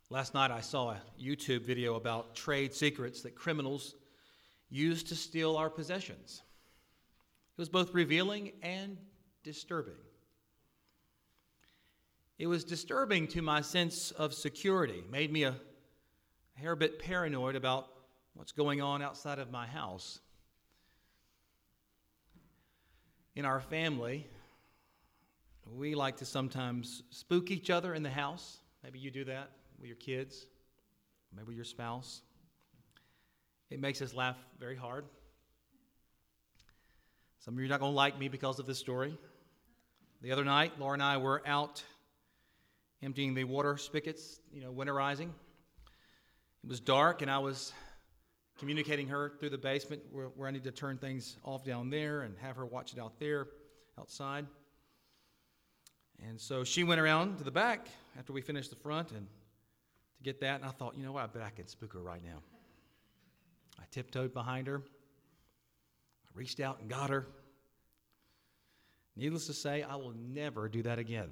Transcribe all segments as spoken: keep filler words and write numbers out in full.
Last night I saw a YouTube video about trade secrets that criminals use to steal our possessions. It was both revealing and disturbing. It was disturbing to my sense of security, made me a hair bit paranoid about what's going on outside of my house. In our family, we like to sometimes spook each other in the house. Maybe you do that with your kids, maybe your spouse. It makes us laugh very hard. Some of you are not going to like me because of this story. The other night, Laura and I were out emptying the water spigots, you know, winterizing. It was dark, and I was communicating her through the basement where, where I need to turn things off down there and have her watch it out there, outside. And so she went around to the back after we finished the front and to get that, and I thought, you know what, I bet I can spook her right now. I tiptoed behind her. I reached out and got her. Needless to say, I will never do that again.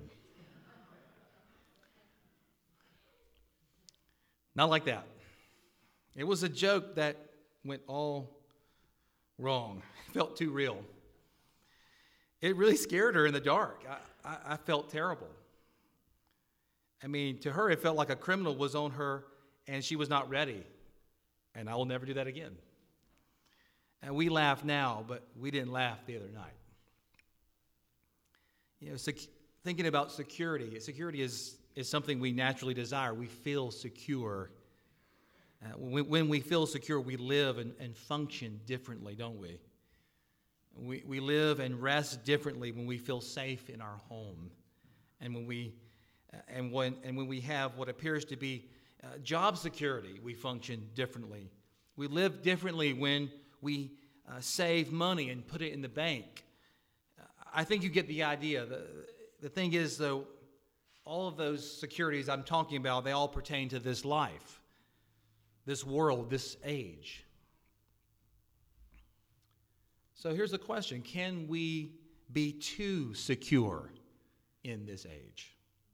Not like that. It was a joke that went all wrong. It felt too real. It really scared her in the dark. I, I, I felt terrible. I mean, to her, it felt like a criminal was on her and she was not ready. And I will never do that again. And we laugh now, but we didn't laugh the other night. You know, sec- thinking about security, security is, is something we naturally desire. We feel secure. Uh, when, when we feel secure, we live and, and function differently, don't we? We, we live and rest differently when we feel safe in our home. And when we, uh, and when, and when we have what appears to be uh, job security, we function differently. We live differently when we uh, save money and put it in the bank. Uh, I think you get the idea. The, the thing is, though, all of those securities I'm talking about, they all pertain to this life, this world, this age. So here's the question. Can we be too secure in this age?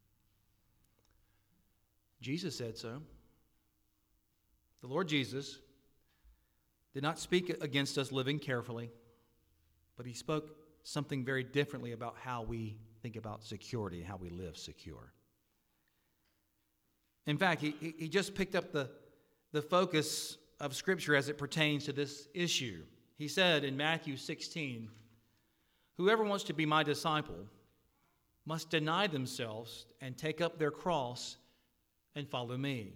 Jesus said so. The Lord Jesus did not speak against us living carefully, but he spoke something very differently about how we think about security and how we live secure. In fact, he, he just picked up the, the focus of Scripture as it pertains to this issue. He said in Matthew sixteen, "Whoever wants to be my disciple must deny themselves and take up their cross and follow me.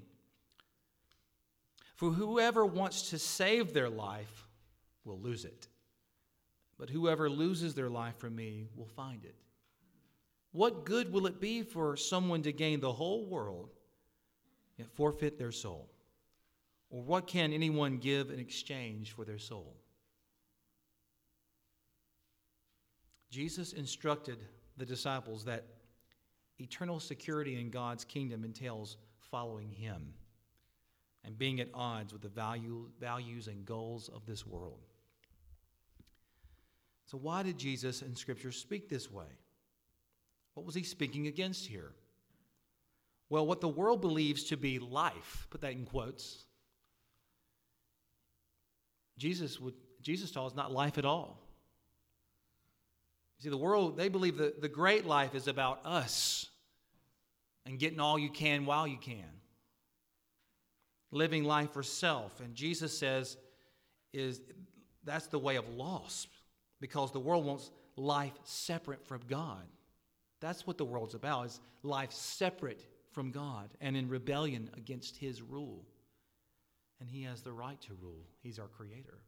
For whoever wants to save their life will lose it. But whoever loses their life for me will find it. What good will it be for someone to gain the whole world yet forfeit their soul? Or what can anyone give in exchange for their soul?" Jesus instructed the disciples that eternal security in God's kingdom entails following him and being at odds with the value, values and goals of this world. So why did Jesus in Scripture speak this way? What was he speaking against here? Well, what the world believes to be life, put that in quotes, Jesus would Jesus taught us not life at all. You see, the world, they believe that the great life is about us and getting all you can while you can. Living life for self. And Jesus says is that's the way of loss, because the world wants life separate from God. That's what the world's about, is life separate from God and in rebellion against his rule. And he has the right to rule. He's our creator.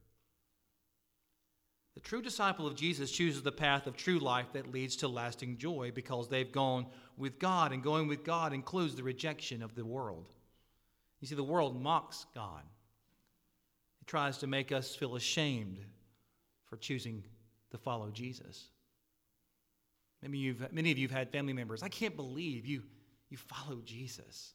The true disciple of Jesus chooses the path of true life that leads to lasting joy because they've gone with God, and going with God includes the rejection of the world. You see, the world mocks God. It tries to make us feel ashamed for choosing to follow Jesus. Maybe you've, many of you have had family members, "I can't believe you, you follow Jesus.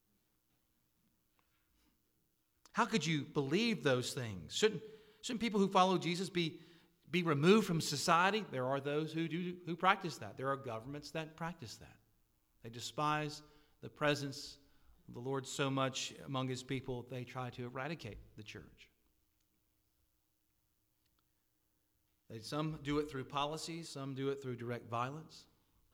How could you believe those things? Shouldn't, shouldn't people who follow Jesus be be removed from society?" There are those who do who practice that. There are governments that practice that. They despise the presence The Lord so much among his people, they try to eradicate the church. They, some do it through policy, some do it through direct violence.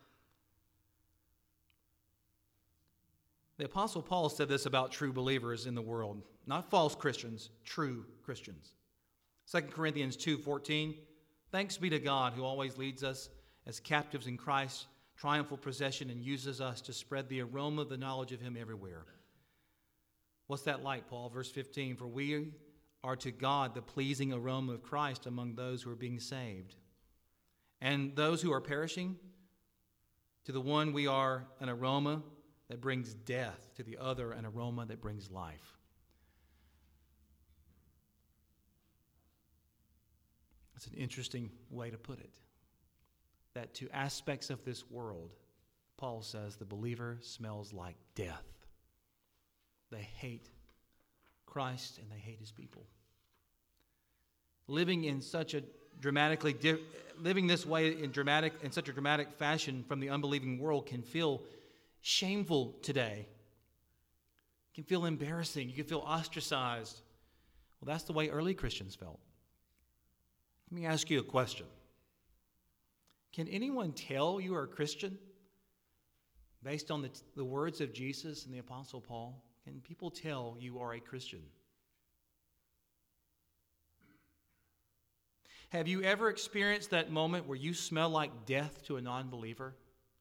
The Apostle Paul said this about true believers in the world, not false Christians, true Christians. Second Corinthians two fourteen, thanks be to God who always leads us as captives in Christ's triumphal procession and uses us to spread the aroma of the knowledge of him everywhere. What's that like, Paul? Verse fifteen, for we are to God the pleasing aroma of Christ among those who are being saved. And those who are perishing, to the one we are an aroma that brings death, to the other an aroma that brings life. It's an interesting way to put it. That to aspects of this world, Paul says the believer smells like death. They hate Christ and they hate his people. Living in such a dramatically di- living this way in dramatic in such a dramatic fashion from the unbelieving world can feel shameful today. It can feel embarrassing. You can feel ostracized. Well, that's the way early Christians felt. Let me ask you a question. Can anyone tell you are a Christian based on the, the words of Jesus and the Apostle Paul? Can people tell you are a Christian? Have you ever experienced that moment where you smell like death to a non-believer?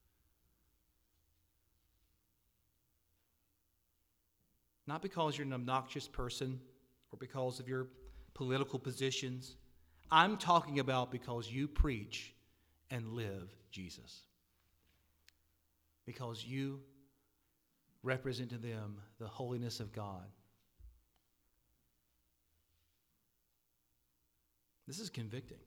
Not because you're an obnoxious person or because of your political positions. I'm talking about because you preach and live Jesus. Because you represent to them the holiness of God. This is convicting.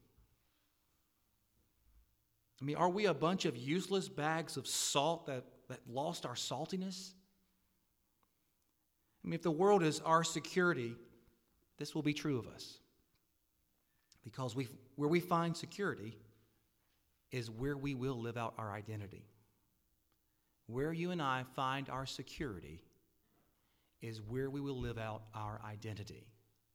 I mean, are we a bunch of useless bags of salt that, that lost our saltiness? I mean, if the world is our security, this will be true of us. Because we, where we find security is where we will live out our identity. Where you and I find our security is where we will live out our identity.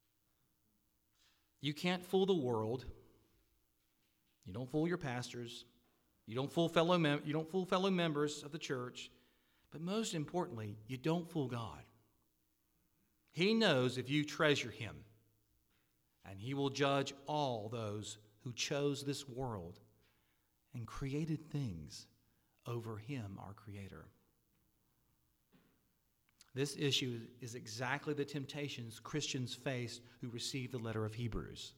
You can't fool the world. You don't fool your pastors. You don't fool fellow mem- you don't fool fellow members of the church. But most importantly, you don't fool God. He knows if you treasure him, and he will judge all those who chose this world and created things over him, our Creator. This issue is exactly the temptations Christians faced who received the letter of Hebrews.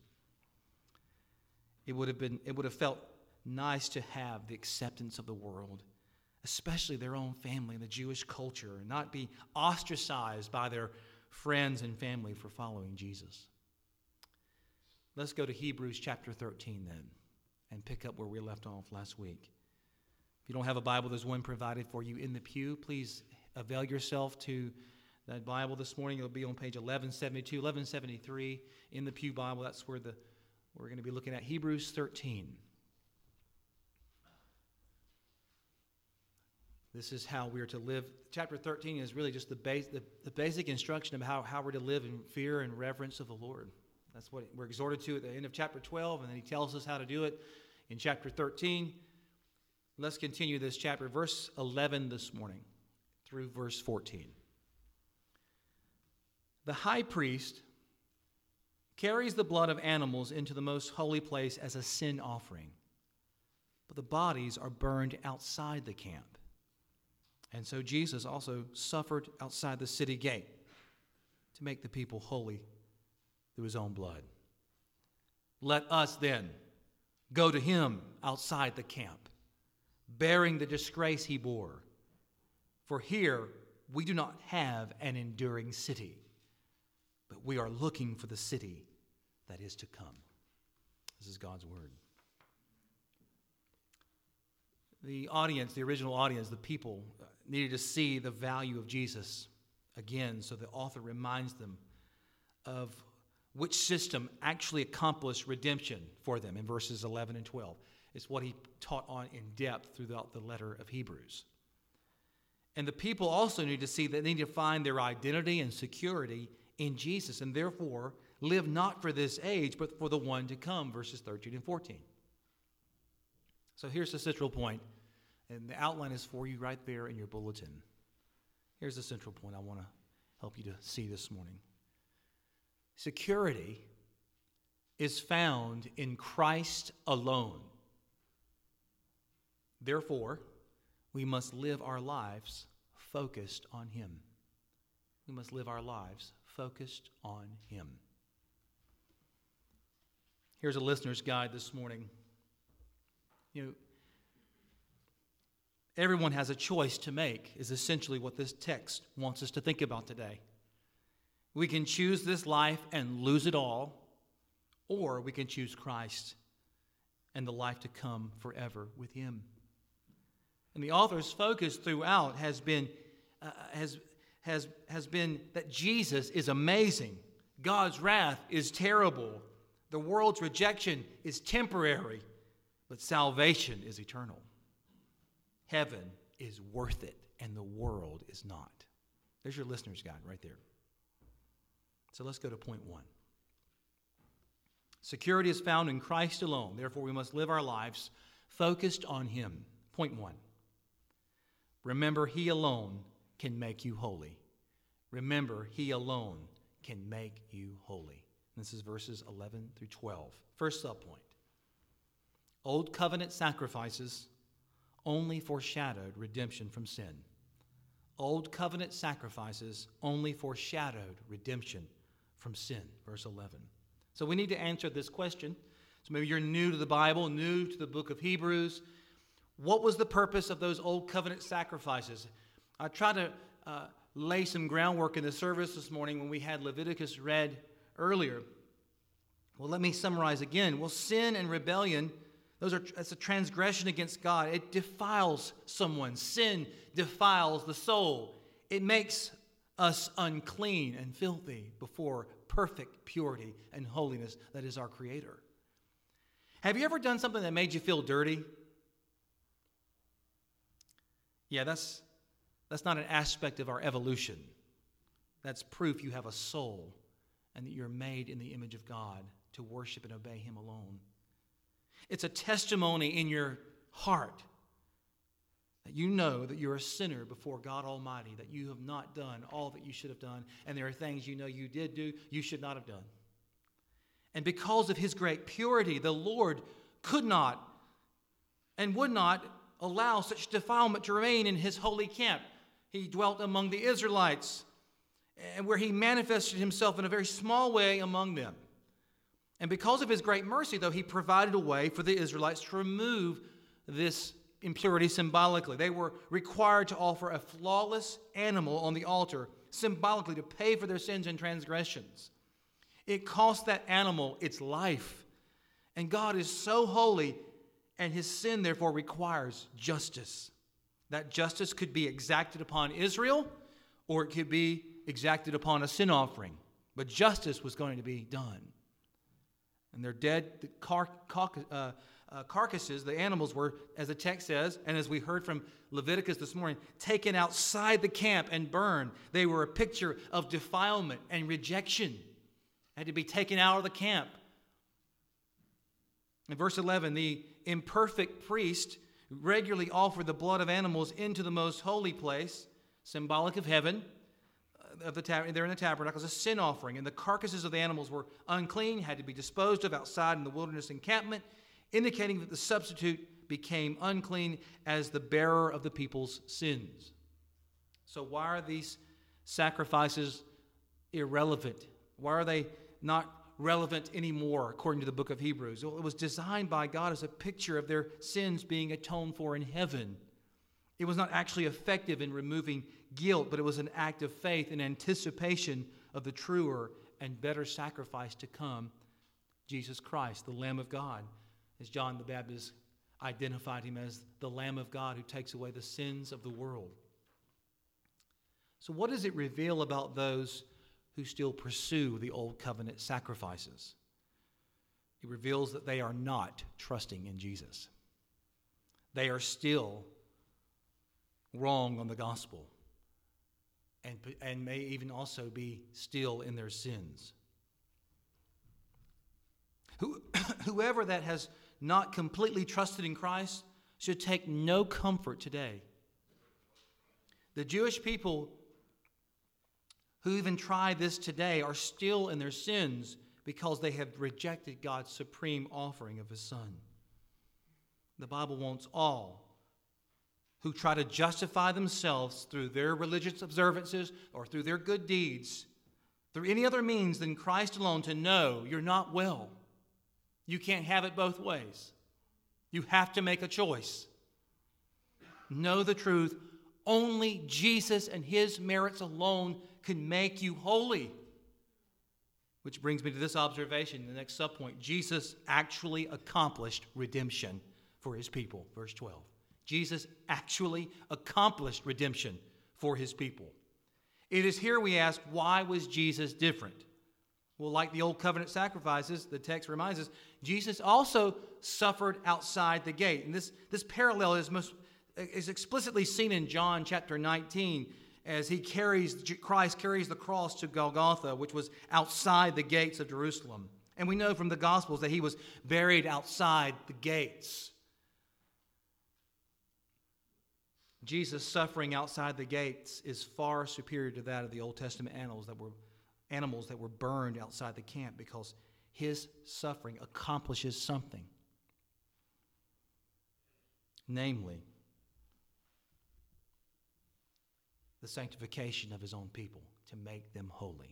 It would have been, it would have felt nice to have the acceptance of the world, especially their own family and the Jewish culture, and not be ostracized by their friends and family for following Jesus. Let's go to Hebrews chapter thirteen then and pick up where we left off last week. If you don't have a Bible, there's one provided for you in the pew. Please avail yourself to that Bible this morning. It'll be on page eleven seventy-two, eleven seventy-three in the pew Bible. That's where the we're going to be looking at Hebrews thirteen. This is how we are to live. Chapter thirteen is really just the, base, the, the basic instruction of how, how we're to live in fear and reverence of the Lord. That's what we're exhorted to at the end of chapter twelve, and then he tells us how to do it in chapter thirteen. Let's continue this chapter, verse eleven this morning through verse fourteen. The high priest carries the blood of animals into the most holy place as a sin offering, but the bodies are burned outside the camp. And so Jesus also suffered outside the city gate to make the people holy through his own blood. Let us then go to him outside the camp, bearing the disgrace he bore. For here we do not have an enduring city, but we are looking for the city that is to come. This is God's word. The audience, the original audience, the people, needed to see the value of Jesus again, so the author reminds them of which system actually accomplished redemption for them in verses eleven and twelve. It's what he taught on in depth throughout the letter of Hebrews. And the people also need to see that they need to find their identity and security in Jesus, and therefore live not for this age, but for the one to come, verses thirteen and fourteen. So here's the central point, and the outline is for you right there in your bulletin. Here's the central point I want to help you to see this morning. Security is found in Christ alone. Therefore, we must live our lives focused on Him. We must live our lives focused on Him. Here's a listener's guide this morning. You know, everyone has a choice to make, is essentially what this text wants us to think about today. We can choose this life and lose it all, or we can choose Christ and the life to come forever with Him. And the author's focus throughout has been, uh, has, has, has been that Jesus is amazing. God's wrath is terrible. The world's rejection is temporary, but salvation is eternal. Heaven is worth it, and the world is not. There's your listener's guide right there. So let's go to point one. Security is found in Christ alone. Therefore, we must live our lives focused on Him. Point one. Remember, He alone can make you holy. Remember, He alone can make you holy. This is verses eleven through twelve. First subpoint. Old covenant sacrifices only foreshadowed redemption from sin. Old covenant sacrifices only foreshadowed redemption from sin. Verse eleven. So we need to answer this question. So maybe you're new to the Bible, new to the book of Hebrews. What was the purpose of those old covenant sacrifices? I tried to uh, lay some groundwork in the service this morning when we had Leviticus read earlier. Well, let me summarize again. Well, sin and rebellion, those are that's a transgression against God. It defiles someone. Sin defiles the soul. It makes us unclean and filthy before perfect purity and holiness that is our Creator. Have you ever done something that made you feel dirty? Yeah, that's that's not an aspect of our evolution. That's proof you have a soul and that you're made in the image of God to worship and obey Him alone. It's a testimony in your heart that you know that you're a sinner before God Almighty, that you have not done all that you should have done, and there are things you know you did do you should not have done. And because of His great purity, the Lord could not and would not allow such defilement to remain in His holy camp. He dwelt among the Israelites, and where He manifested Himself in a very small way among them. And because of His great mercy, though, He provided a way for the Israelites to remove this impurity symbolically. They were required to offer a flawless animal on the altar, symbolically to pay for their sins and transgressions. It cost that animal its life. And God is so holy, and His sin, therefore, requires justice. That justice could be exacted upon Israel, or it could be exacted upon a sin offering. But justice was going to be done. And their dead car- car- uh, uh, carcasses, the animals were, as the text says, and as we heard from Leviticus this morning, taken outside the camp and burned. They were a picture of defilement and rejection. Had to be taken out of the camp. In verse eleven, the imperfect priest regularly offered the blood of animals into the most holy place, symbolic of heaven, of the tab- there in the tabernacle, as a sin offering. And the carcasses of the animals were unclean, had to be disposed of outside in the wilderness encampment, indicating that the substitute became unclean as the bearer of the people's sins. So why are these sacrifices irrelevant? Why are they not relevant anymore, according to the book of Hebrews? Well, it was designed by God as a picture of their sins being atoned for in heaven. It was not actually effective in removing guilt, but it was an act of faith in anticipation of the truer and better sacrifice to come, Jesus Christ, the Lamb of God, as John the Baptist identified Him as the Lamb of God who takes away the sins of the world. So what does it reveal about those who still pursue the old covenant sacrifices? It reveals that they are not trusting in Jesus. They are still wrong on the gospel and, and may even also be still in their sins. Who, whoever that has not completely trusted in Christ should take no comfort today. The Jewish people who even try this today are still in their sins because they have rejected God's supreme offering of His Son. The Bible wants all who try to justify themselves through their religious observances or through their good deeds, through any other means than Christ alone, to know you're not well. You can't have it both ways. You have to make a choice. Know the truth. Only Jesus and His merits alone can make you holy. Which brings me to this observation, the next subpoint. Jesus actually accomplished redemption for His people. Verse twelve. Jesus actually accomplished redemption for His people. It is here we ask, why was Jesus different? Well, like the old covenant sacrifices, the text reminds us, Jesus also suffered outside the gate. And this, this parallel is, most, is explicitly seen in John chapter nineteen, as he carries, Christ carries the cross to Golgotha, which was outside the gates of Jerusalem. And we know from the Gospels that He was buried outside the gates. Jesus' suffering outside the gates is far superior to that of the Old Testament animals that were animals that were burned outside the camp, because His suffering accomplishes something. Namely, the sanctification of His own people, to make them holy.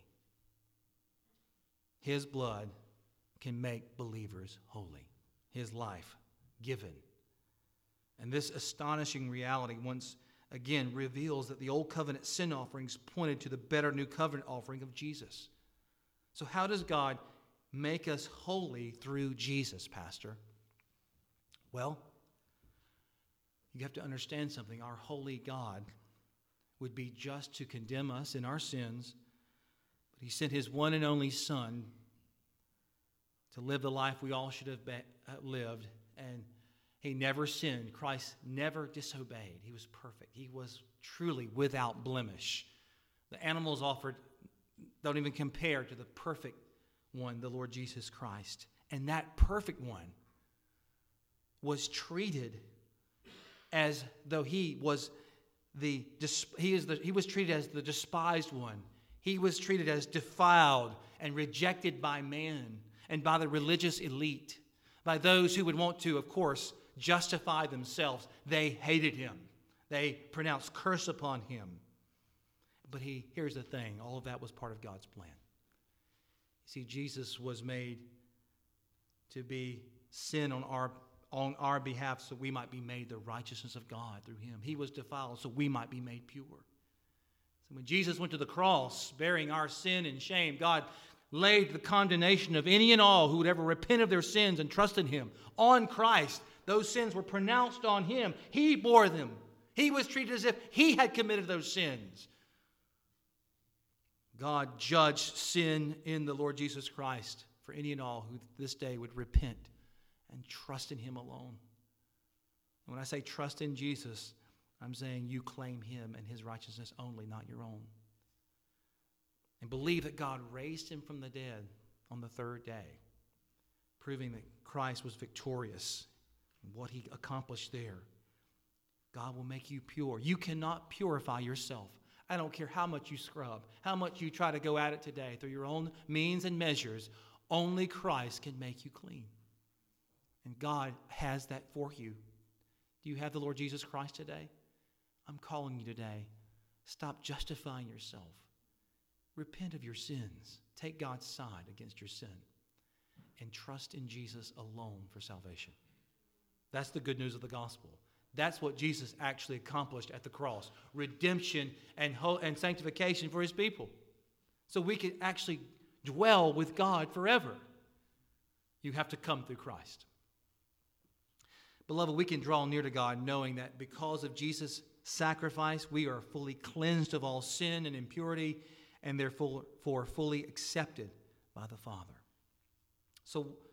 His blood can make believers holy. His life given. And this astonishing reality once again reveals that the old covenant sin offerings pointed to the better new covenant offering of Jesus. So how does God make us holy through Jesus, Pastor? Well, you have to understand something. Our holy God would be just to condemn us in our sins, but He sent His one and only Son to live the life we all should have lived, and He never sinned. Christ never disobeyed. He was perfect. He was truly without blemish. The animals offered don't even compare to the perfect one, the Lord Jesus Christ. And that perfect one was treated as though He was the he is the he was treated as the despised one. He was treated as defiled and rejected by man and by the religious elite, by those who would want to, of course, justify themselves. They hated Him. They pronounced curse upon Him. But he, here's the thing, all of that was part of God's plan. You see, Jesus was made to be sin on our, on our behalf so we might be made the righteousness of God through Him. He was defiled so we might be made pure. So when Jesus went to the cross, bearing our sin and shame, God laid the condemnation of any and all who would ever repent of their sins and trust in Him on Christ. Those sins were pronounced on Him. He bore them. He was treated as if He had committed those sins. God judged sin in the Lord Jesus Christ for any and all who this day would repent and trust in Him alone. And when I say trust in Jesus, I'm saying you claim Him and His righteousness only, not your own. And believe that God raised Him from the dead on the third day, proving that Christ was victorious in what He accomplished there. God will make you pure. You cannot purify yourself. I don't care how much you scrub, how much you try to go at it today through your own means and measures. Only Christ can make you clean. And God has that for you. Do you have the Lord Jesus Christ today? I'm calling you today. Stop justifying yourself. Repent of your sins. Take God's side against your sin. And trust in Jesus alone for salvation. That's the good news of the gospel. That's what Jesus actually accomplished at the cross. Redemption and, ho- and sanctification for His people. So we can actually dwell with God forever. You have to come through Christ. Beloved, we can draw near to God knowing that because of Jesus' sacrifice, we are fully cleansed of all sin and impurity, and therefore fully accepted by the Father. So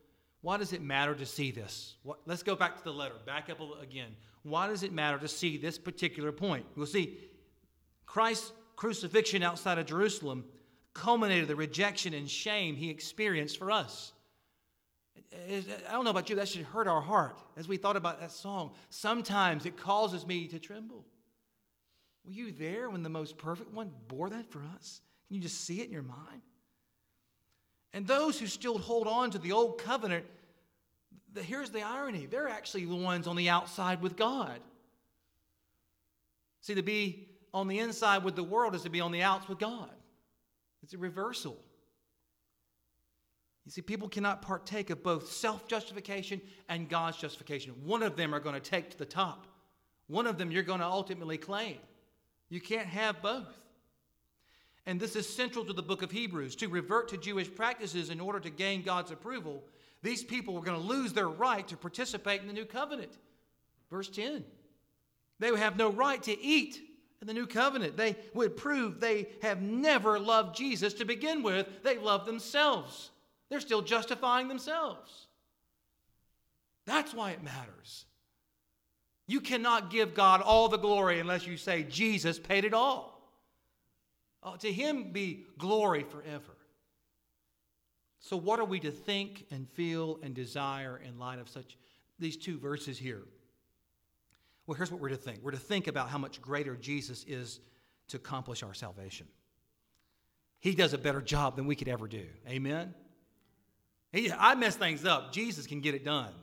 Why does it matter to see this? What, let's go back to the letter. Back up again. Why does it matter to see this particular point? We'll see Christ's crucifixion outside of Jerusalem culminated the rejection and shame he experienced for us. I don't know about you, that should hurt our heart as we thought about that song. Sometimes it causes me to tremble. Were you there when the most perfect one bore that for us? Can you just see it in your mind? And those who still hold on to the old covenant, the, here's the irony. They're actually the ones on the outside with God. See, to be on the inside with the world is to be on the outs with God. It's a reversal. You see, people cannot partake of both self-justification and God's justification. One of them are going to take to the top. One of them you're going to ultimately claim. You can't have both. And this is central to the book of Hebrews. To revert to Jewish practices in order to gain God's approval, these people were going to lose their right to participate in the new covenant. Verse ten. They would have no right to eat in the new covenant. They would prove they have never loved Jesus to begin with. They love themselves. They're still justifying themselves. That's why it matters. You cannot give God all the glory unless you say Jesus paid it all. Oh, to him be glory forever. So what are we to think and feel and desire in light of such these two verses here? Well, here's what we're to think. We're to think about how much greater Jesus is to accomplish our salvation. He does a better job than we could ever do. Amen? He, I mess things up. Jesus can get it done.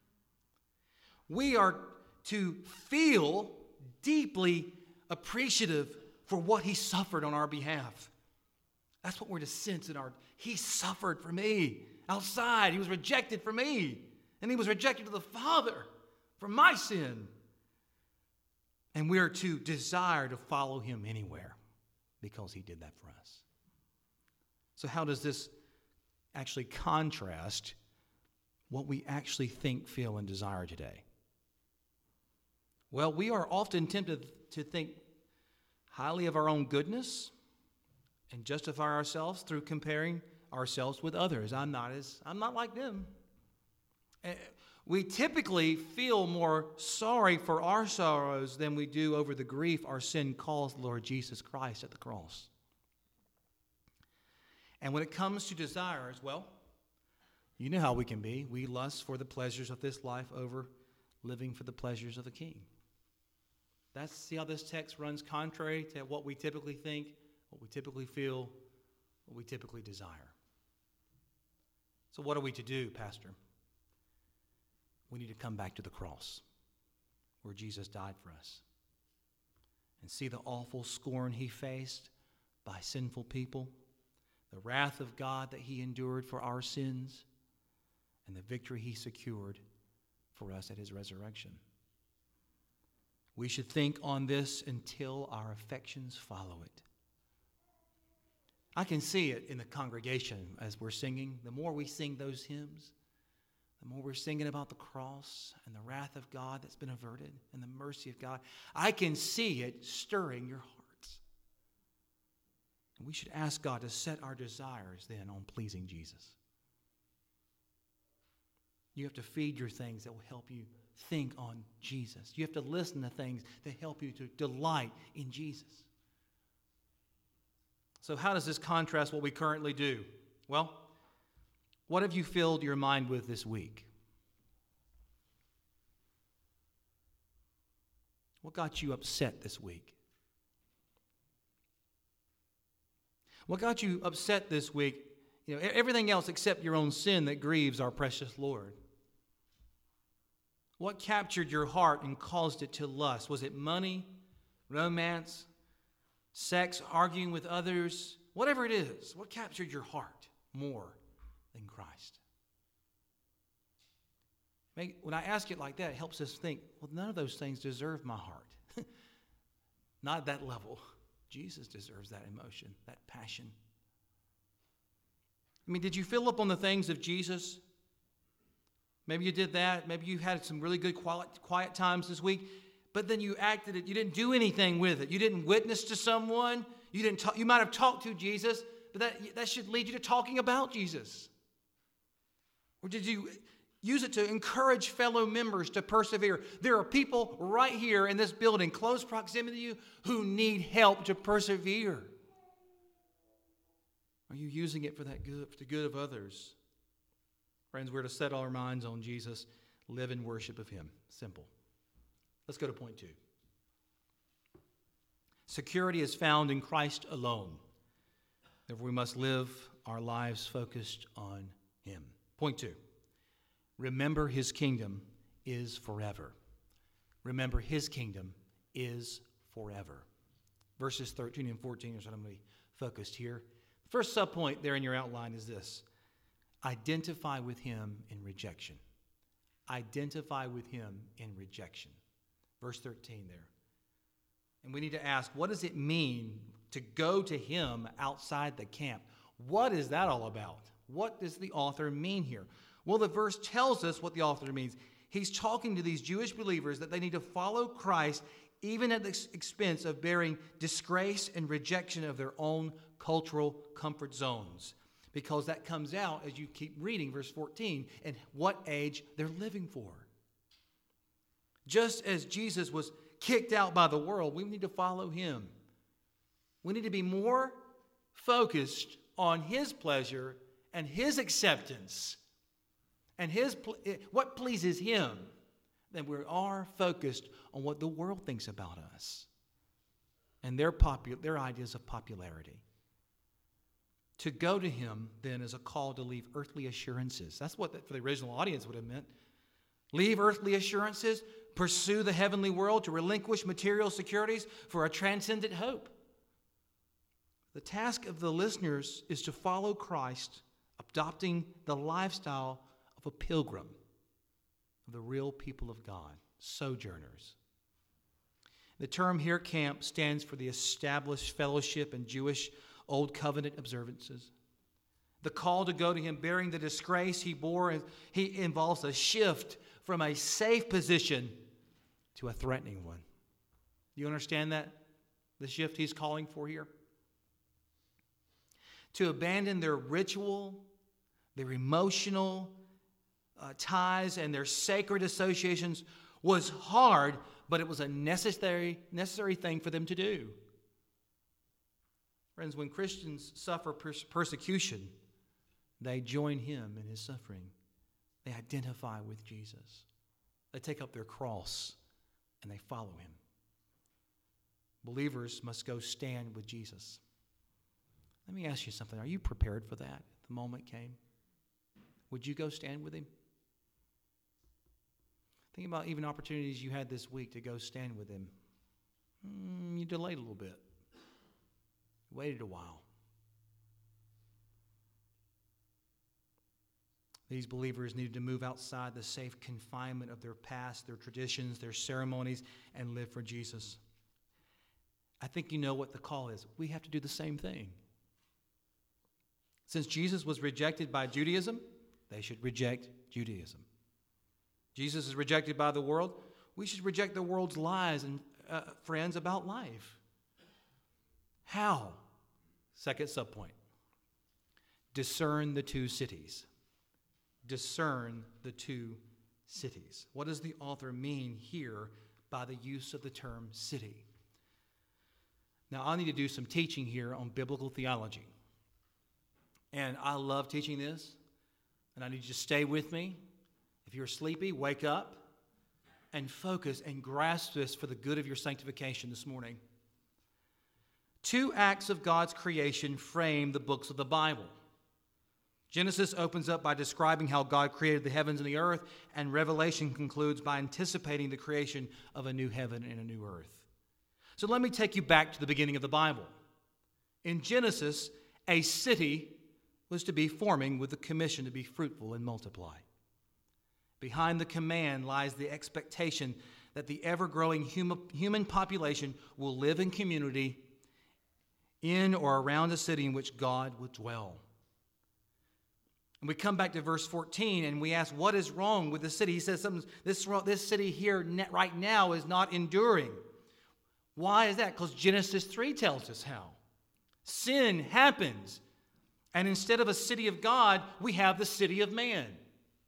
We are to feel deeply appreciative for what he suffered on our behalf. That's what we're to sense in our... He suffered for me outside. He was rejected for me. And he was rejected to the Father for my sin. And we are to desire to follow him anywhere because he did that for us. So how does this actually contrast what we actually think, feel, and desire today? Well, we are often tempted to think highly of our own goodness and justify ourselves through comparing ourselves with others. I'm not as I'm not like them. We typically feel more sorry for our sorrows than we do over the grief our sin caused Lord Jesus Christ at the cross. And when it comes to desires, well, you know how we can be. We lust for the pleasures of this life over living for the pleasures of the King. That's, see how this text runs contrary to what we typically think, what we typically feel, what we typically desire. So what are we to do, Pastor? We need to come back to the cross where Jesus died for us and see the awful scorn he faced by sinful people, the wrath of God that he endured for our sins, and the victory he secured for us at his resurrection. We should think on this until our affections follow it. I can see it in the congregation as we're singing. The more we sing those hymns, the more we're singing about the cross and the wrath of God that's been averted and the mercy of God, I can see it stirring your hearts. And we should ask God to set our desires then on pleasing Jesus. You have to feed your things that will help you think on Jesus. You have to listen to things that help you to delight in Jesus. So how does this contrast what we currently do? Well, what have you filled your mind with this week? What got you upset this week? What got you upset this week? You know, everything else except your own sin that grieves our precious Lord. What captured your heart and caused it to lust? Was it money, romance, sex, arguing with others? Whatever it is, what captured your heart more than Christ? When I ask it like that, it helps us think, well, none of those things deserve my heart. Not at that level. Jesus deserves that emotion, that passion. I mean, did you fill up on the things of Jesus? Maybe you did that. Maybe you had some really good quiet, quiet times this week, but then you acted it. You didn't do anything with it. You didn't witness to someone. You didn't. Talk, you might have talked to Jesus, but that, that should lead you to talking about Jesus. Or did you use it to encourage fellow members to persevere? There are people right here in this building, close proximity to you, who need help to persevere. Are you using it for that good, for the good of others? Friends, we're to set our minds on Jesus, live in worship of Him. Simple. Let's go to point two. Security is found in Christ alone. Therefore, we must live our lives focused on Him. Point two. Remember His kingdom is forever. Remember His kingdom is forever. Verses thirteen and fourteen is what I'm going to be focused here. The first subpoint there in your outline is this. Identify with Him in rejection. Identify with Him in rejection. Verse thirteen there. And we need to ask, what does it mean to go to Him outside the camp? What is that all about? What does the author mean here? Well, the verse tells us what the author means. He's talking to these Jewish believers that they need to follow Christ even at the expense of bearing disgrace and rejection of their own cultural comfort zones. Because that comes out as you keep reading verse fourteen and what age they're living for. Just as Jesus was kicked out by the world, we need to follow Him. We need to be more focused on His pleasure and His acceptance and his what pleases Him than we are focused on what the world thinks about us and their popu- their ideas of popularity. To go to Him, then, is a call to leave earthly assurances. That's what the, for the original audience would have meant. Leave earthly assurances, pursue the heavenly world, to relinquish material securities for a transcendent hope. The task of the listeners is to follow Christ, adopting the lifestyle of a pilgrim, of the real people of God, sojourners. The term here, camp, stands for the established fellowship and Jewish Old Covenant observances. The call to go to Him bearing the disgrace He bore, he involves a shift from a safe position to a threatening one. Do you understand that? The shift He's calling for here? To abandon their ritual, their emotional uh, ties, and their sacred associations was hard, but it was a necessary, necessary thing for them to do. Friends, when Christians suffer pers- persecution, they join Him in His suffering. They identify with Jesus. They take up their cross and they follow Him. Believers must go stand with Jesus. Let me ask you something. Are you prepared for that? The moment came. Would you go stand with Him? Think about even opportunities you had this week to go stand with Him. Mm, you delayed a little bit. Waited a while. These believers needed to move outside the safe confinement of their past, their traditions, their ceremonies, and live for Jesus. I think you know what the call is. We have to do the same thing. Since Jesus was rejected by Judaism, they should reject Judaism. Jesus is rejected by the world. We should reject the world's lies and uh, friends about life. How? Second subpoint. Discern the two cities. Discern the two cities. What does the author mean here by the use of the term city? Now, I need to do some teaching here on biblical theology. And I love teaching this. And I need you to stay with me. If you're sleepy, wake up and focus and grasp this for the good of your sanctification this morning. Two acts of God's creation frame the books of the Bible. Genesis opens up by describing how God created the heavens and the earth, and Revelation concludes by anticipating the creation of a new heaven and a new earth. So let me take you back to the beginning of the Bible. In Genesis, a city was to be forming with the commission to be fruitful and multiply. Behind the command lies the expectation that the ever-growing human, human population will live in community in or around a city in which God would dwell. And we come back to verse fourteen and we ask, what is wrong with the city? He says something, this, this city here right now is not enduring. Why is that? Because Genesis three tells us how. Sin happens. And instead of a city of God, we have the city of man.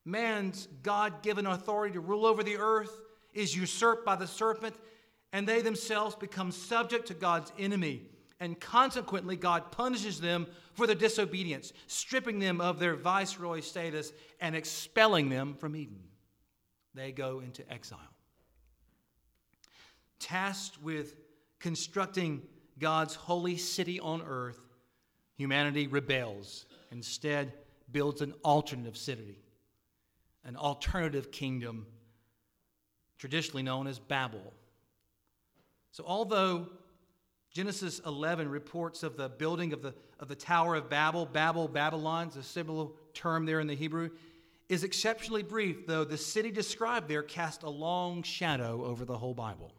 Man's God-given authority to rule over the earth is usurped by the serpent, and they themselves become subject to God's enemy. And consequently, God punishes them for their disobedience, stripping them of their viceroy status and expelling them from Eden. They go into exile. Tasked with constructing God's holy city on earth, humanity rebels. Instead, builds an alternative city, an alternative kingdom, traditionally known as Babel. So although Genesis eleven reports of the building of the, of the Tower of Babel, Babel, Babylon, is a similar term there in the Hebrew, is exceptionally brief, though the city described there cast a long shadow over the whole Bible.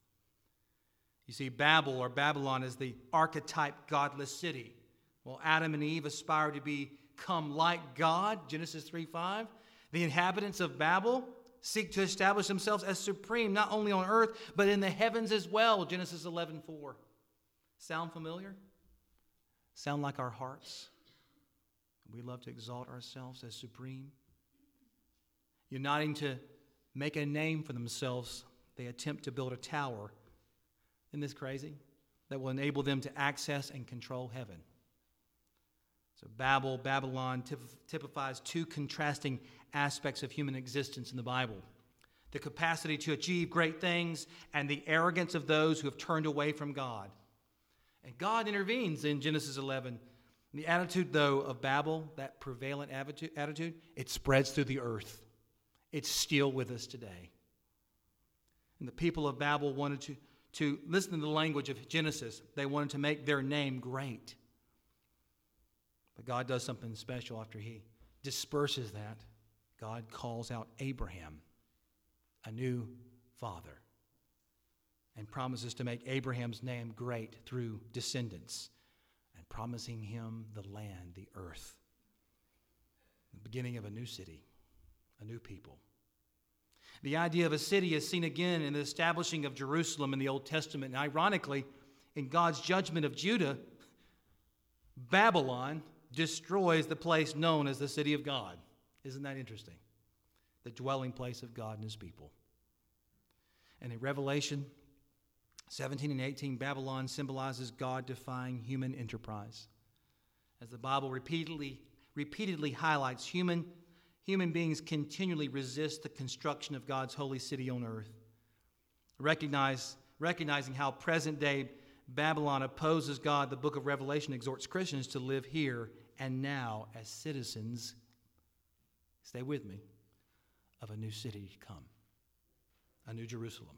You see, Babel or Babylon is the archetype godless city. Well, Adam and Eve aspire to become like God, Genesis three five. The inhabitants of Babel seek to establish themselves as supreme, not only on earth, but in the heavens as well, Genesis eleven four. Sound familiar? Sound like our hearts? We love to exalt ourselves as supreme. Uniting to make a name for themselves, they attempt to build a tower. Isn't this crazy? That will enable them to access and control heaven. So Babel, Babylon typifies two contrasting aspects of human existence in the Bible. The capacity to achieve great things and the arrogance of those who have turned away from God. And God intervenes in Genesis eleven. The attitude, though, of Babel, that prevalent attitude, it spreads through the earth. It's still with us today. And the people of Babel wanted to, to listen to the language of Genesis. They wanted to make their name great. But God does something special after he disperses that. God calls out Abraham, a new father, and promises to make Abraham's name great through descendants, and promising him the land, the earth, the beginning of a new city, a new people. The idea of a city is seen again in the establishing of Jerusalem in the Old Testament. And ironically, in God's judgment of Judah, Babylon destroys the place known as the city of God. Isn't that interesting? The dwelling place of God and his people. And in Revelation seventeen and eighteen, Babylon symbolizes God-defying human enterprise. As the Bible repeatedly, repeatedly highlights, human, human beings continually resist the construction of God's holy city on earth. Recognize, recognizing how present-day Babylon opposes God, the book of Revelation exhorts Christians to live here and now as citizens, stay with me, of a new city to come, a new Jerusalem.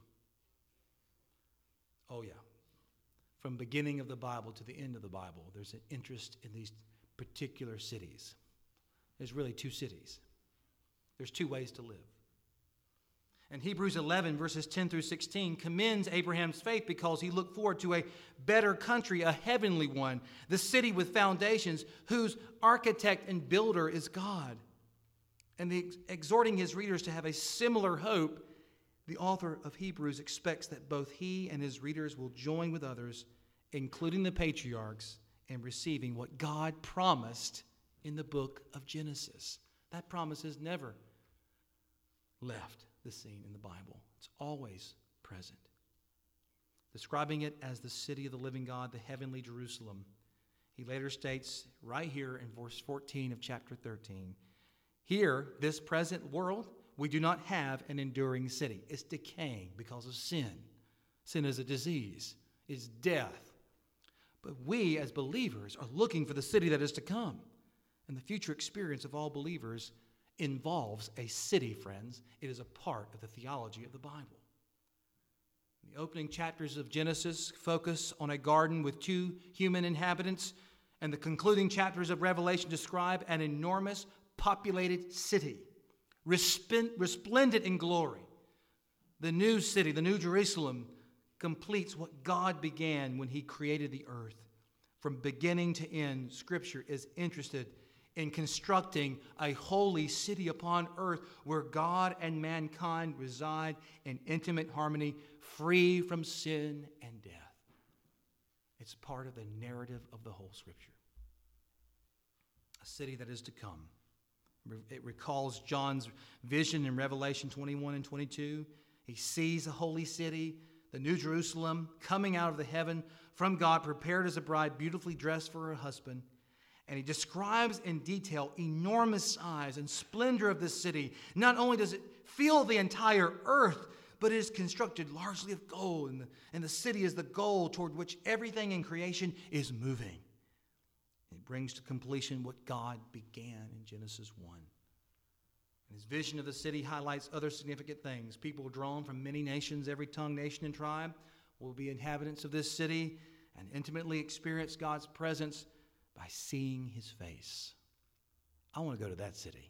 Oh yeah, from the beginning of the Bible to the end of the Bible, there's an interest in these particular cities. There's really two cities. There's two ways to live. And Hebrews eleven, verses ten through sixteen, commends Abraham's faith because he looked forward to a better country, a heavenly one, the city with foundations, whose architect and builder is God. And the, exhorting his readers to have a similar hope, the author of Hebrews expects that both he and his readers will join with others, including the patriarchs, in receiving what God promised in the book of Genesis. That promise has never left the scene in the Bible. It's always present. Describing it as the city of the living God, the heavenly Jerusalem, he later states right here in verse fourteen of chapter thirteen, here, this present world, we do not have an enduring city. It's decaying because of sin. Sin is a disease, it's death. But we as believers are looking for the city that is to come. And the future experience of all believers involves a city, friends. It is a part of the theology of the Bible. The opening chapters of Genesis focus on a garden with two human inhabitants, and the concluding chapters of Revelation describe an enormous populated city, resplendent in glory. The new city, the new Jerusalem, completes what God began when he created the earth. From beginning to end, Scripture is interested in constructing a holy city upon earth where God and mankind reside in intimate harmony, free from sin and death. It's part of the narrative of the whole Scripture. A city that is to come, It recalls John's vision in Revelation twenty-one and twenty-two. He sees the holy city, the New Jerusalem, coming out of the heaven from God, prepared as a bride, beautifully dressed for her husband. And he describes in detail enormous size and splendor of this city. Not only does it fill the entire earth, but it is constructed largely of gold. And the, and the city is the goal toward which everything in creation is moving. It brings to completion what God began in Genesis one. And his vision of the city highlights other significant things. People drawn from many nations, every tongue, nation, and tribe will be inhabitants of this city and intimately experience God's presence by seeing his face. I want to go to that city.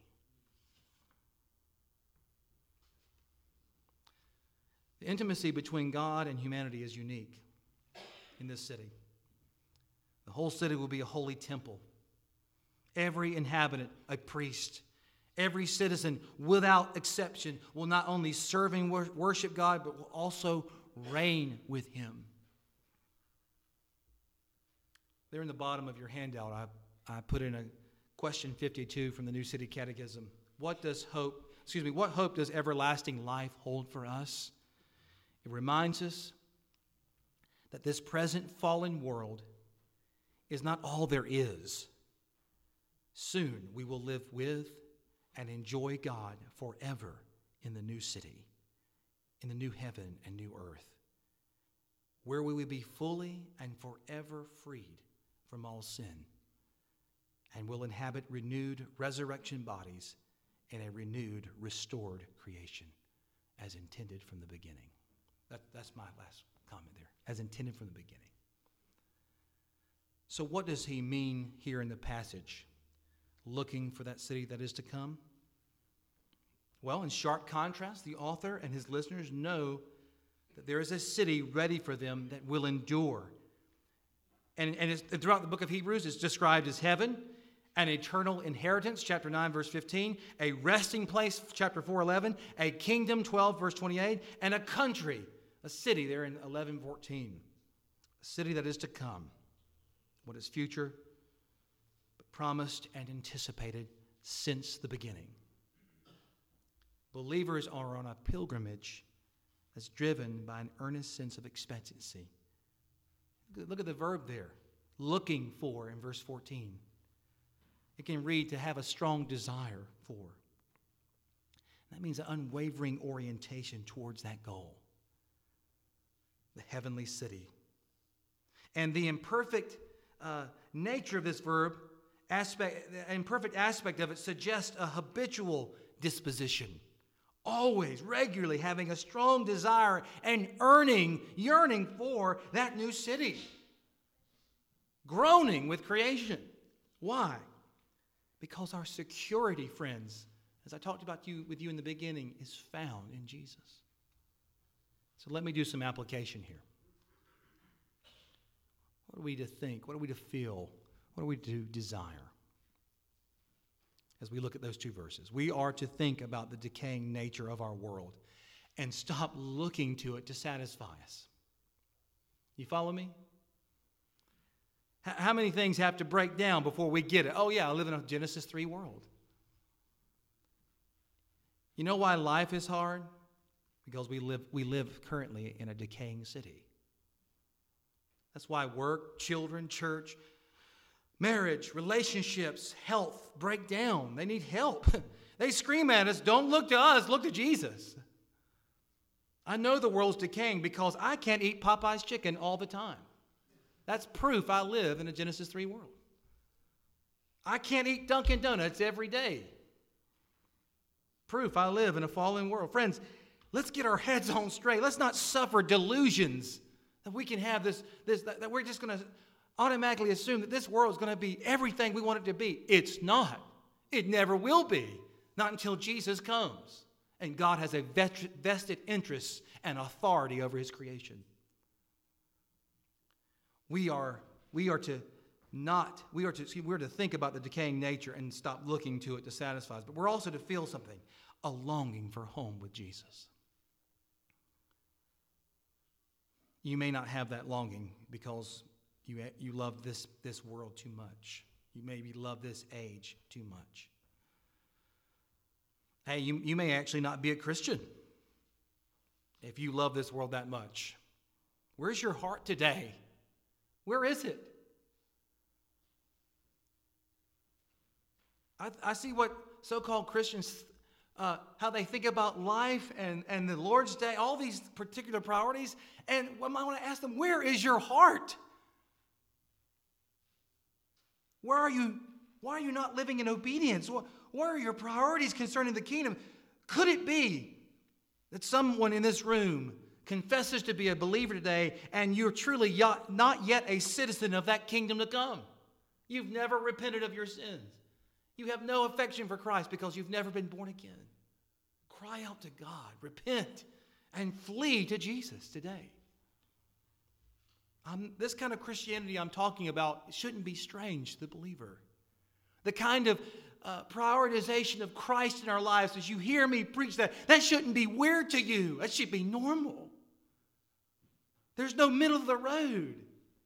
The intimacy between God and humanity is unique in this city. The whole city will be a holy temple. Every inhabitant, a priest. Every citizen, without exception, will not only serve and worship God, but will also reign with him. There in the bottom of your handout, I, I put in a question fifty-two from the New City Catechism. What does hope, excuse me, what hope does everlasting life hold for us? It reminds us that this present fallen world is not all there is. Soon we will live with and enjoy God forever in the new city, in the new heaven and new earth, where we will be fully and forever freed from all sin, and will inhabit renewed resurrection bodies in a renewed, restored creation, as intended from the beginning. That, that's my last comment there, as intended from the beginning. So what does he mean here in the passage? Looking for that city that is to come? Well, in sharp contrast, the author and his listeners know that there is a city ready for them that will endure. And, and, it's, and throughout the book of Hebrews, it's described as heaven, an eternal inheritance, chapter nine, verse fifteen, a resting place, chapter four, eleven, a kingdom, twelve, verse twenty-eight, and a country, a city there in eleven, fourteen, a city that is to come. What is future, but promised and anticipated since the beginning. Believers are on a pilgrimage that's driven by an earnest sense of expectancy. Look at the verb there, looking for in verse fourteen. It can read to have a strong desire for. That means an unwavering orientation towards that goal, the heavenly city. And the imperfect uh, nature of this verb, aspect, the imperfect aspect of it suggests a habitual disposition. Always, regularly having a strong desire and earning, yearning for that new city. Groaning with creation. Why? Because our security, friends, as I talked about you, with you in the beginning, is found in Jesus. So let me do some application here. What are we to think? What are we to feel? What are we to desire? As we look at those two verses, we are to think about the decaying nature of our world and stop looking to it to satisfy us. You follow me? H- how many things have to break down before we get it? Oh yeah, I live in a Genesis three world. You know why life is hard? Because we live, we live currently in a decaying city. That's why work, children, church, marriage, relationships, health break down. They need help. They scream at us, don't look to us, look to Jesus. I know the world's decaying because I can't eat Popeye's chicken all the time. That's proof I live in a Genesis three world. I can't eat Dunkin' Donuts every day. Proof I live in a fallen world. Friends, let's get our heads on straight. Let's not suffer delusions that we can have this, this that, that we're just going to automatically assume that this world is going to be everything we want it to be. It's not. It never will be. Not until Jesus comes. And God has a vested interest and authority over his creation. We are, we are to not, we are to, see, we're to think about the decaying nature and stop looking to it to satisfy us. But we're also to feel something, a longing for home with Jesus. You may not have that longing because you, you love this, this world too much. You maybe love this age too much. Hey, you, you may actually not be a Christian if you love this world that much. Where's your heart today? Where is it? I, I see what so-called Christians, uh, how they think about life and, and the Lord's Day, all these particular priorities. And I want to ask them, where is your heart? Where are you? Why are you not living in obedience? What, what are your priorities concerning the kingdom? Could it be that someone in this room confesses to be a believer today and you're truly not yet a citizen of that kingdom to come? You've never repented of your sins. You have no affection for Christ because you've never been born again. Cry out to God, repent, and flee to Jesus today. Um, this kind of Christianity I'm talking about shouldn't be strange to the believer. The kind of uh, prioritization of Christ in our lives, as you hear me preach that, that shouldn't be weird to you. That should be normal. There's no middle of the road.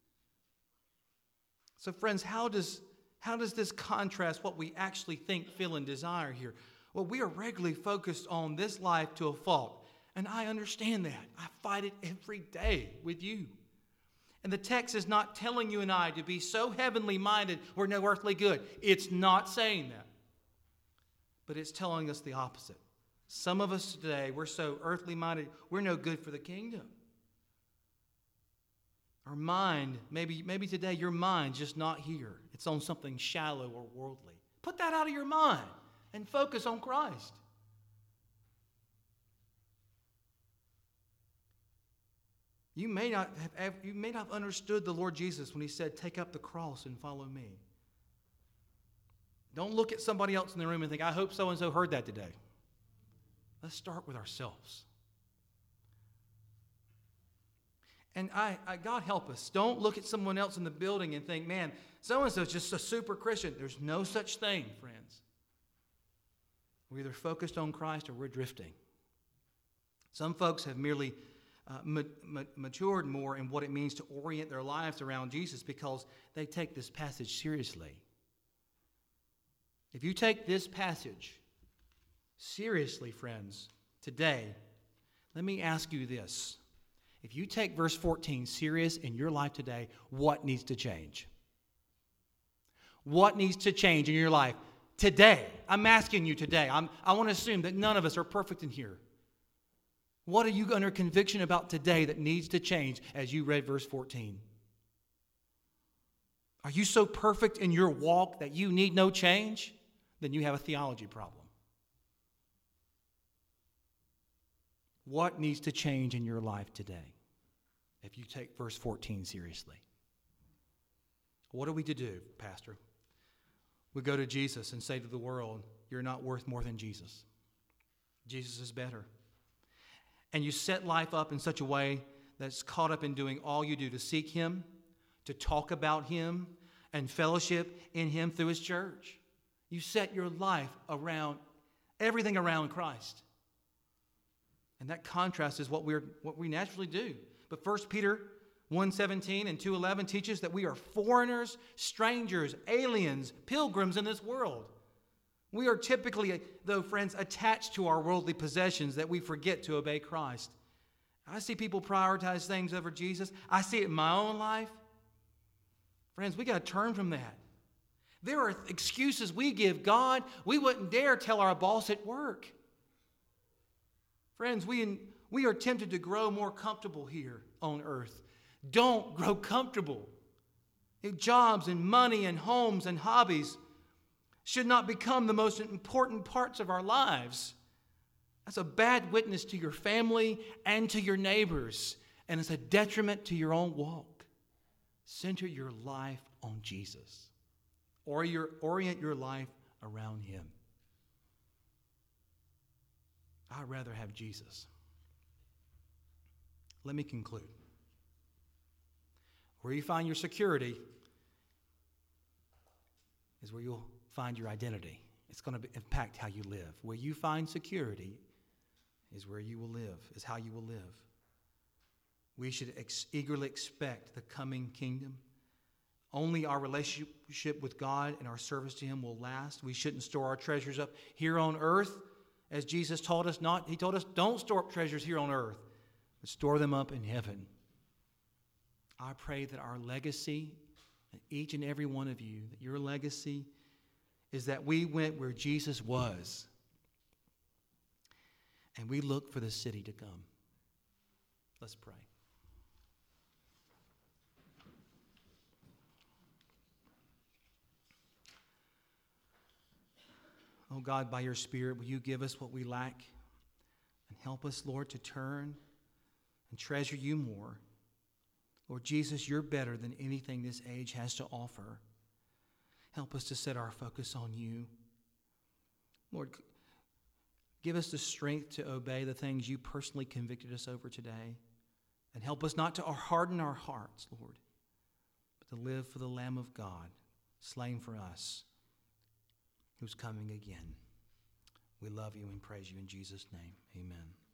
So friends, how does, how does this contrast what we actually think, feel, and desire here? Well, we are regularly focused on this life to a fault. And I understand that. I fight it every day with you. And the text is not telling you and I to be so heavenly minded we're no earthly good. It's not saying that. But it's telling us the opposite. Some of us today, we're so earthly minded, we're no good for the kingdom. Our mind, maybe, maybe today your mind's just not here. It's on something shallow or worldly. Put that out of your mind and focus on Christ. You may not have, you may not have understood the Lord Jesus when he said, take up the cross and follow me. Don't look at somebody else in the room and think, I hope so-and-so heard that today. Let's start with ourselves. And I, I, God help us, don't look at someone else in the building and think, man, so-and-so is just a super Christian. There's no such thing, friends. We're either focused on Christ or we're drifting. Some folks have merely Uh, ma- ma- matured more in what it means to orient their lives around Jesus because they take this passage seriously. If you take this passage seriously, friends, today, let me ask you this. If you take verse fourteen serious in your life today, what needs to change? What needs to change in your life today? I'm asking you today. I'm, I want to assume that none of us are perfect in here. What are you under conviction about today that needs to change as you read verse fourteen? Are you so perfect in your walk that you need no change? Then you have a theology problem. What needs to change in your life today if you take verse fourteen seriously? What are we to do, Pastor? We go to Jesus and say to the world, you're not worth more than Jesus. Jesus is better. And you set life up in such a way that's caught up in doing all you do to seek him, to talk about him, and fellowship in him through his church. You set your life around, everything around Christ. And that contrast is what, we're, what we naturally do. But First Peter one seventeen and two eleven teaches that we are foreigners, strangers, aliens, pilgrims in this world. We are typically, though, friends, attached to our worldly possessions that we forget to obey Christ. I see people prioritize things over Jesus. I see it in my own life. Friends, we got to turn from that. There are excuses we give God. We wouldn't dare tell our boss at work. Friends, we, we are tempted to grow more comfortable here on earth. Don't grow comfortable. Jobs and money and homes and hobbies should not become the most important parts of our lives. That's a bad witness to your family and to your neighbors, and it's a detriment to your own walk. Center your life on Jesus, or your, orient your life around him. I'd rather have Jesus. Let me conclude. Where you find your security is where you'll find your identity. It's going to impact how you live. Where you find security is where you will live, is how you will live. We should ex- eagerly expect the coming kingdom. Only our relationship with God and our service to him will last. We shouldn't store our treasures up here on earth as Jesus taught us not. He told us, don't store up treasures here on earth, but store them up in heaven. I pray that our legacy, each and every one of you, that your legacy is that we went where Jesus was, and we look for the city to come. Let's pray. Oh God, by your Spirit, will you give us what we lack and help us, Lord, to turn and treasure you more. Lord Jesus, you're better than anything this age has to offer. Help us to set our focus on you. Lord, give us the strength to obey the things you personally convicted us over today. And help us not to harden our hearts, Lord, but to live for the Lamb of God, slain for us, who's coming again. We love you and praise you in Jesus' name. Amen.